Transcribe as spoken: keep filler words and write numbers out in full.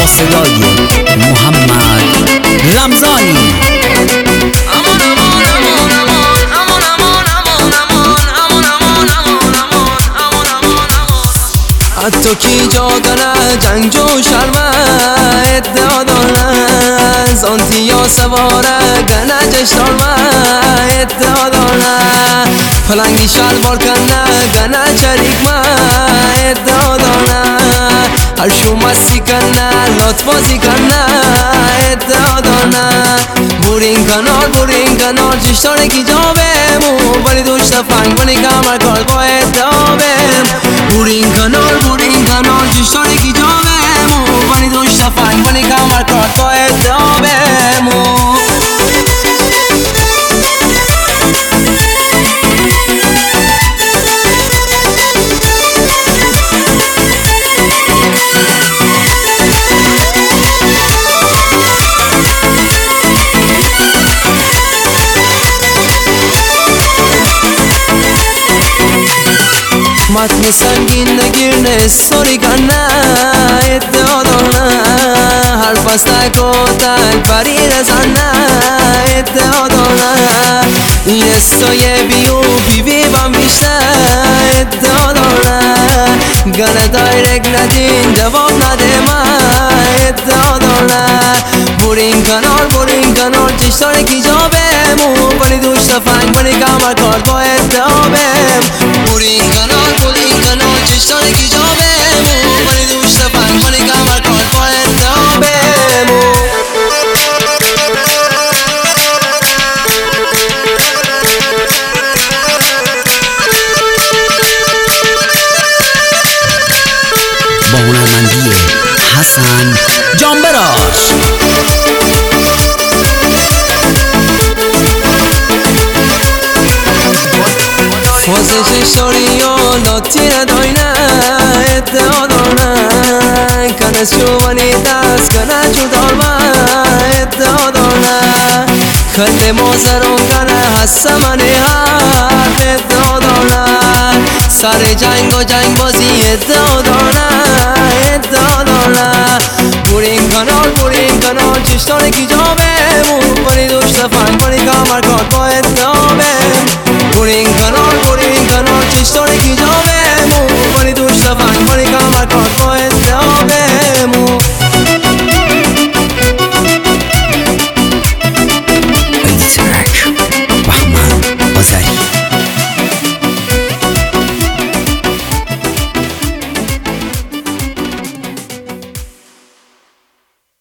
با صدای محمد رمضانی. حتی کی جا کنه جنگ و شرمه ادعا داره زانتی یا سواره گنه جشتارمه ادعا داره پلنگی شلوار کنه گنه چریک ما ادعا داره هر شو مستی کنه لات بازی کنه ادعا داره بورین کنار بورین کنار جشتاره کی جا بمو بلی دوشت فنگ بلی کمر کار با ادعا بم بورین کنار بورین کنار جشتاره کی جا بمو بلی دوشت فنگ بلی کمر کار با ادعا بمو متن سنگین نگیر نستوری کنه ادعا داره حرف از نکوتن پری رزنه ادعا داره این استای بیو بیوی بم بیشته ادعا داره گله دایرک ندین جواب نده من ادعا داره بورین کنار بورین کنار چشتاره کی جا بمو بلی دوشت فنگ بلی کمر کار با ادعا بم بورین کنار بورین کنار چشتاره کی جا بمو بلی دوشت فنگ بلی کمر کار با ادعا بمو با هنرمندی حسن جانبراش. فازش شوری و لاتی نداینه ادعا داره کنس شوانی دست کنه جدار من ادعا داره خل مازرون کنه حس منی حرف ادعا داره سر جنگ و جنگ بازی ادعا داره ادعا داره بورین کنار بورین کنار چشتاره کی جا بمون بانی دوشت فنگ بانی کمر کار با ادعا